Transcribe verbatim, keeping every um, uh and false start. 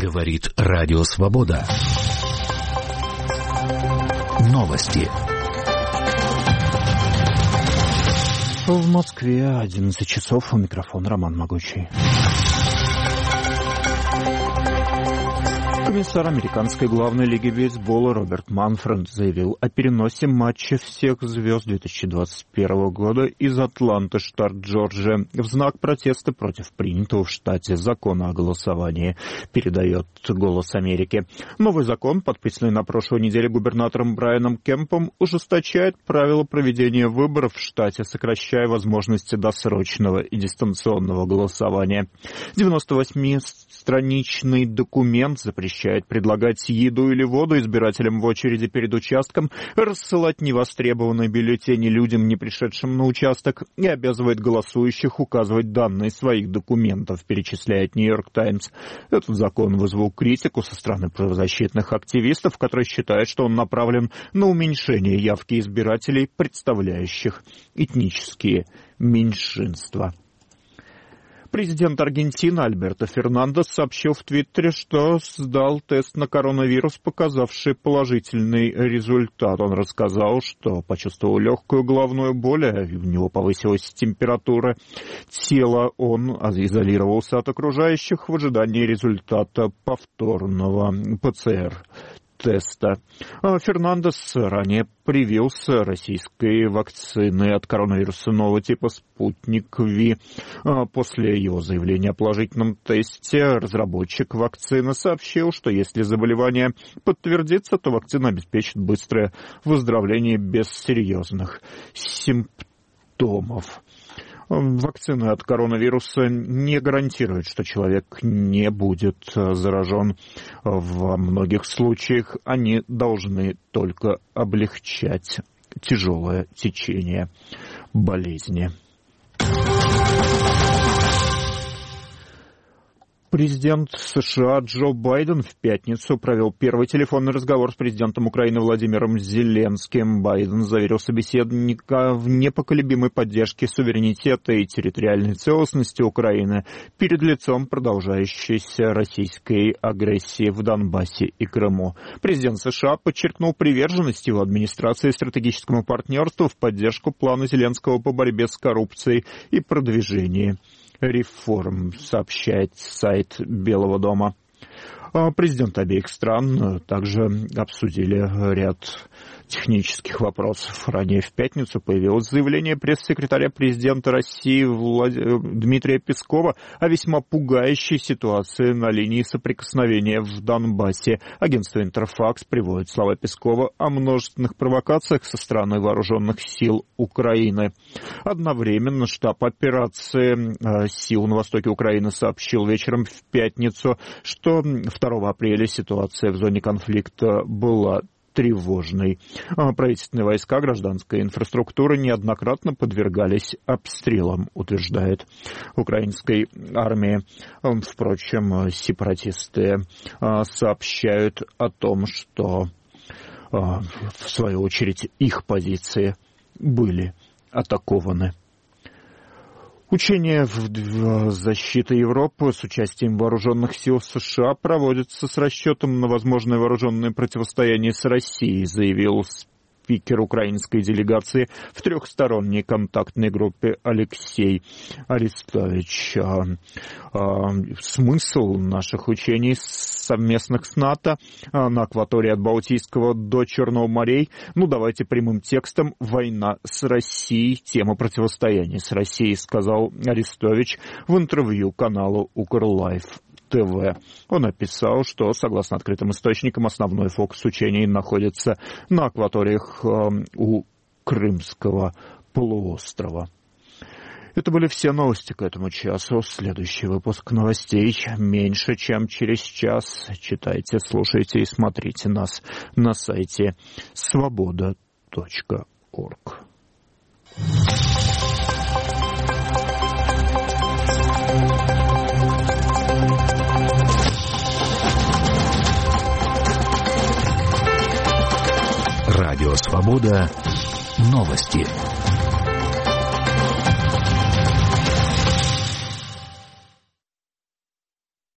Говорит Радио Свобода. Новости. В Москве одиннадцать часов. У микрофона Роман Могучий. Комиссар американской главной лиги бейсбола Роберт Манфред заявил о переносе матча всех звезд две тысячи двадцать первого года из Атланты, штат Джорджия, в знак протеста против принятого в штате закона о голосовании, передает «Голос Америки». Новый закон, подписанный на прошлой неделе губернатором Брайаном Кемпом, ужесточает правила проведения выборов в штате, сокращая возможности досрочного и дистанционного голосования. девяносто восьмистраничный документ запрещает предлагать еду или воду избирателям в очереди перед участком, рассылать невостребованные бюллетени людям, не пришедшим на участок, и обязывает голосующих указывать данные своих документов, перечисляет «Нью-Йорк Таймс». Этот закон вызвал критику со стороны правозащитных активистов, которые считают, что он направлен на уменьшение явки избирателей, представляющих этнические меньшинства. Президент Аргентины Альберто Фернандес сообщил в Твиттере, что сдал тест на коронавирус, показавший положительный результат. Он рассказал, что почувствовал легкую головную боль, а у него повысилась температура тела. Он изолировался от окружающих в ожидании результата повторного ПЦР теста. Фернандес ранее привился российской вакциной от коронавируса нового типа «Спутник Ви». После его заявления о положительном тесте разработчик вакцины сообщил, что если заболевание подтвердится, то вакцина обеспечит быстрое выздоровление без серьезных симптомов. Вакцина от коронавируса не гарантирует, что человек не будет заражен. Во многих случаях они должны только облегчать тяжелое течение болезни. Президент США Джо Байден в пятницу провел первый телефонный разговор с президентом Украины Владимиром Зеленским. Байден заверил собеседника в непоколебимой поддержке суверенитета и территориальной целостности Украины перед лицом продолжающейся российской агрессии в Донбассе и Крыму. Президент США подчеркнул приверженность его администрации стратегическому партнерству в поддержку плана Зеленского по борьбе с коррупцией и продвижении реформ, сообщает сайт Белого дома. Президенты обеих стран также обсудили ряд технических вопросов. Ранее в пятницу появилось заявление пресс-секретаря президента России Влад... Дмитрия Пескова о весьма пугающей ситуации на линии соприкосновения в Донбассе. Агентство «Интерфакс» приводит слова Пескова о множественных провокациях со стороны вооруженных сил Украины. Одновременно штаб операции сил на востоке Украины сообщил вечером в пятницу, что второго апреля ситуация в зоне конфликта была тревожной. Правительственные войска, гражданская инфраструктура неоднократно подвергались обстрелам, утверждает украинской армии. Впрочем, сепаратисты сообщают о том, что в свою очередь их позиции были атакованы. Учения в защите Европы с участием вооруженных сил США проводятся с расчетом на возможное вооруженное противостояние с Россией, заявил спикер украинской делегации в трехсторонней контактной группе Алексей Арестович. Смысл наших учений совместных с НАТО на акватории от Балтийского до Черного морей, ну давайте прямым текстом, война с Россией, тема противостояния с Россией, сказал Арестович в интервью каналу Укрлайф ТВ. Он описал, что, согласно открытым источникам, основной фокус учений находится на акваториях э, у Крымского полуострова. Это были все новости к этому часу. Следующий выпуск новостей меньше, чем через час. Читайте, слушайте и смотрите нас на сайте свобода точка орг. Радио Свобода. Новости.